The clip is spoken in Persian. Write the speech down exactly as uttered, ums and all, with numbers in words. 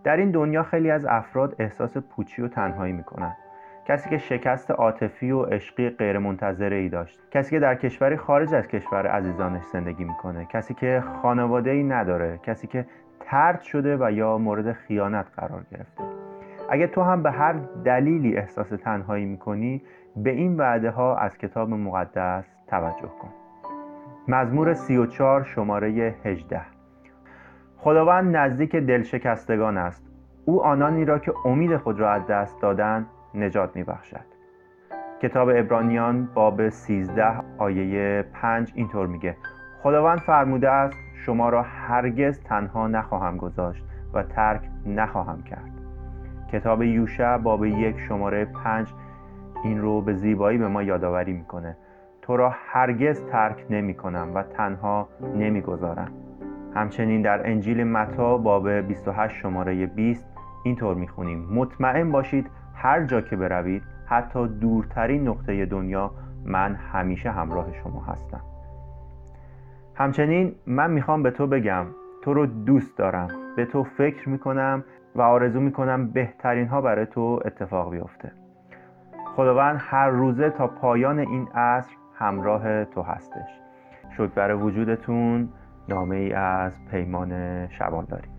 در این دنیا خیلی از افراد احساس پوچی و تنهایی میکنن. کسی که شکست عاطفی و عشقی غیرمنتظره ای داشت، کسی که در کشوری خارج از کشور عزیزانش زندگی میکنه، کسی که خانواده ای نداره، کسی که طرد شده و یا مورد خیانت قرار گرفته. اگه تو هم به هر دلیلی احساس تنهایی میکنی، به این وعده ها از کتاب مقدس توجه کن. مزمور سی و چهار شماره هجده. خداوند نزدیک دلشکستگان است. او آنانی را که امید خود را از دست دادند نجات میبخشد. کتاب عبرانیان باب سیزده آیه پنج اینطور میگه: خداوند فرموده است شما را هرگز تنها نخواهم گذاشت و ترک نخواهم کرد. کتاب یوشع باب یک شماره پنج این رو به زیبایی به ما یادآوری میکنه: تو را هرگز ترک نمی کنم و تنها نمی گذارم. همچنین در انجیل متی باب بیست و هشت شماره بیست اینطور میخونیم: مطمئن باشید هر جا که بروید، حتی دورترین نقطه دنیا، من همیشه همراه شما هستم. همچنین من میخوام به تو بگم تو رو دوست دارم، به تو فکر میکنم و آرزو میکنم بهترین ها برای تو اتفاق بیفته. خداوند هر روزه تا پایان این عصر همراه تو هستش. شکر بر وجودتون. نامه ای از پیمان شبانداری.